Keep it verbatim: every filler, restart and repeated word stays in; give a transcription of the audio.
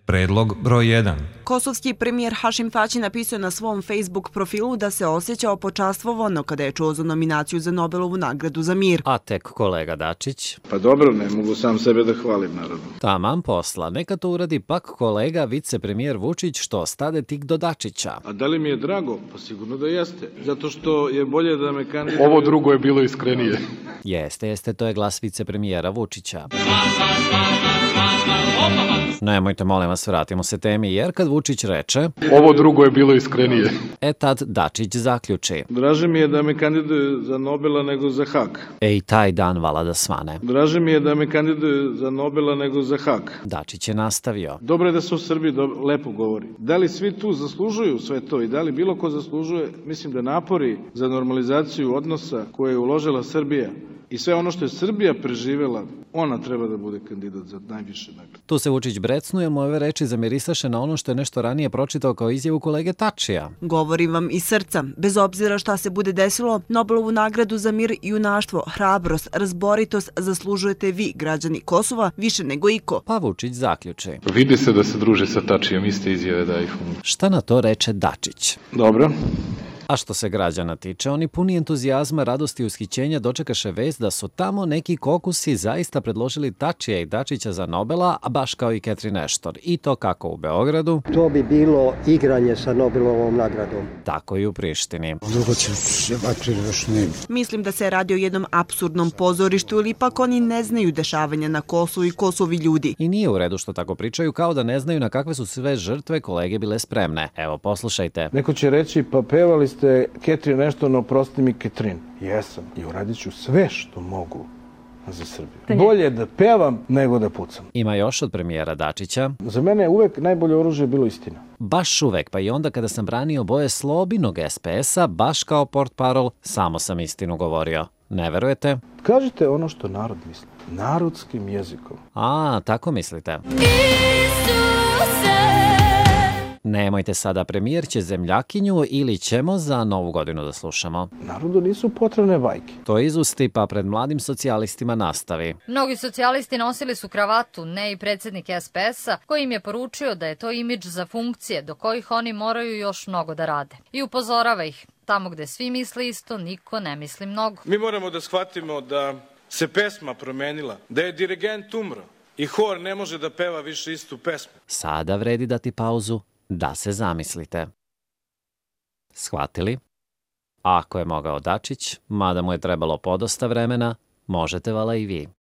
Predlog broj jedan. Kosovski premijer Hašim Tači napisao na svom Facebook profilu da se osjećao počastvovano kada je čuo za nominaciju za Nobelovu nagradu za mir. A tek kolega Dačić? Pa dobro, ne mogu sam sebe da hvalim, naravno. Taman posla. Neka to uradi pak kolega vicepremijer Vučić što stade tik do Dačića. A da li mi je drago? Pa sigurno da jeste. Zato što je bolje da me kandiduje... Ovo drugo je bilo iskrenije. Jeste, jeste, to je glas vicepremijera Vučića. Nemojte, molim vas, vratimo se temi, jer kad Vučić reče... Ovo drugo je bilo iskrenije. E tad Dačić zaključi. Draže mi je da me kandiduje za Nobela nego za Hag. E i taj dan vala da svane. Draže mi je da me kandiduje za Nobela nego za Hag. Dačić je nastavio. Dobro je da se u Srbiji do... lepo govori. Da li svi tu zaslužuju sve to i da li bilo ko zaslužuje? Mislim da napori za normalizaciju odnosa koje je uložila Srbija i sve ono što je Srbija preživela, ona treba da bude kandidat za najviše nagrade. Tu se Vučić brecnuje, mu ove reči zamirisaše na ono što je nešto ranije pročitao kao izjavu kolege Tačija. Govorim vam iz srca. Bez obzira šta se bude desilo, Nobelovu nagradu za mir, junaštvo, hrabrost, razboritost zaslužujete vi, građani Kosova, više nego iko. Pa Vučić zaključi. Vidi se da se druže sa Tačijem, iste izjave da ih... Šta na to reče Dačić? Dobro. A što se građana tiče, oni puni entuzijazma, radosti i ushićenja dočekaše vest da su tamo neki kokusi zaista predložili Tačija i Dačića za Nobela, a baš kao i Catherine Ashton. I to kako u Beogradu, to bi bilo igranje sa Nobelovom nagradom, tako i u Prištini. Mislim da se radi o jednom apsurdnom pozorištu ili ipak oni ne znaju dešavanja na Kosovu i Kosovi ljudi. I nije u redu što tako pričaju, kao da ne znaju na kakve su sve žrtve kolege bile spremne. Evo, poslušajte. Neko će reći, pa pevali ste Catherine Ashton, oprosti mi Catherine. Jesam i uradit ću sve što mogu za Srbiju. Bolje da pevam nego da pucam. Ima još od premijera Dačića. Za mene je uvek najbolje oružje bilo istina. Baš uvek, pa i onda kada sam branio boje Slobinog es pe es-a, baš kao portparol, samo sam istinu govorio. Ne verujete? Kažite ono što narod misli. Narodskim jezikom. A, tako mislite. Nemojte sada, premijer će zemljakinju ili ćemo za Novu godinu da slušamo. Narodu nisu potrebne bajke. To izusti pa pred mladim socijalistima nastavi. Mnogi socijalisti nosili su kravatu, ne i predsjednik es pe es-a, koji im je poručio da je to imidž za funkcije do kojih oni moraju još mnogo da rade. I upozorava ih, tamo gde svi misle isto, niko ne misli mnogo. Mi moramo da shvatimo da se pesma promenila, da je dirigent umro i hor ne može da peva više istu pesmu. Sada vredi dati pauzu da se zamislite. Shvatili? Ako je mogao Dačić, mada mu je trebalo podosta vremena, možete vala i vi.